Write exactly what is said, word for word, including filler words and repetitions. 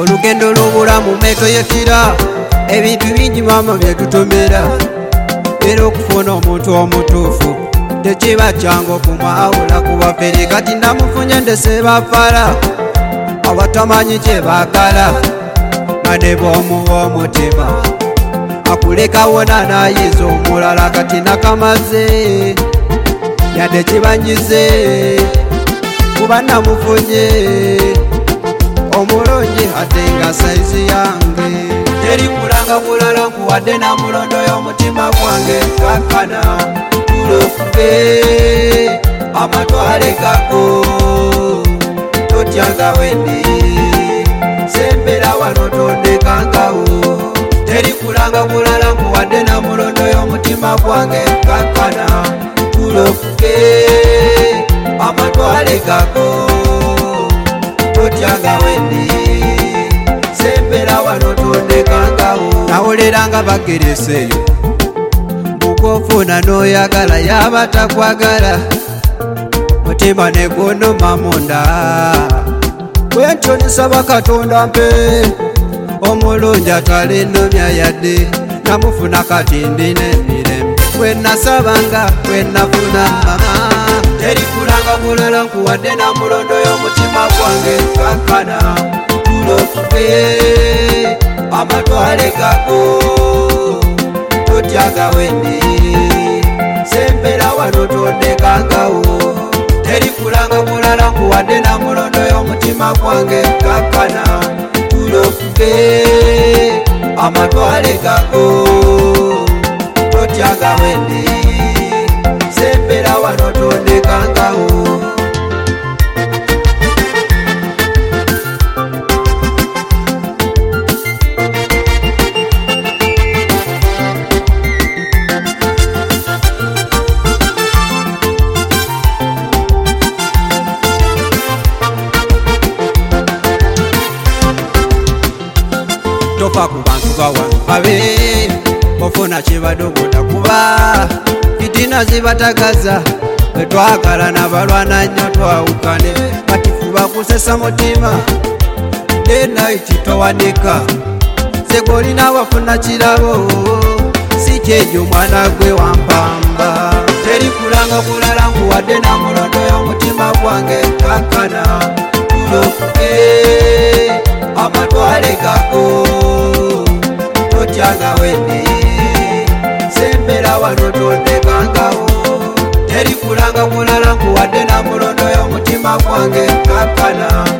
olugendo lw'obulamu metoyekira ebintu bingi mama byetutomera era okufuna omuntu omutuufu tekiba kyangu okumwawula ku bafere kati namufunye ndese bafala abatamanyi kye baagala nga ne bw'omuwa omutima akuleka wona nayiza omulala kati nakamaze yadde kibanyize kuba namufunye omulungi ate nga saizi yange teri kulanga kulala nkuwadde namulondo y'omutima gwange kakana tulofuke amatwale gago totyanga wendi sembera wano tondekangawo teri kulanga kulala nkuwadde namulondo y'omutima gwange kakana tulofuke amatwale gago totyanga wendi sembera wano tondekangawo nawoleranga bagereseyo bukofuna n'oyagala yaba takwagala mutima negunuma munda bwentyo nisaba katonda mpe omulungi atalinumya yadde namufuna kati ndina emirembe bwenasabanga bwenafuna mama teri kulanga mulala nkuwadde namulondo y'omutima gwange kakana tulofuke amatwale gago totyaga wendi sembera wano tondekangawo teri kulanga mulala nkuwadde namulondo y'omutima gwange kakana tulofuke amatwale gago totyaga wendi sembera wano tondekangawo tofa ku bantu bawano babe ofuna kyebadogoda kuba fitina zibatagaza betwagala nabalwana nnyo twawukane batifuba kusesa mutima denaiti towanika segolina wafuna kirabo si kyejo mwana gwe wampamba teri kulanga kulala nkuwadde namulondo y'omutima gwange kakana tulofuke amatwale gago totyanga wendi sembera wano tondekangawo teri kulanga mulala nkuwadde namulondo y'omutima gwange kakana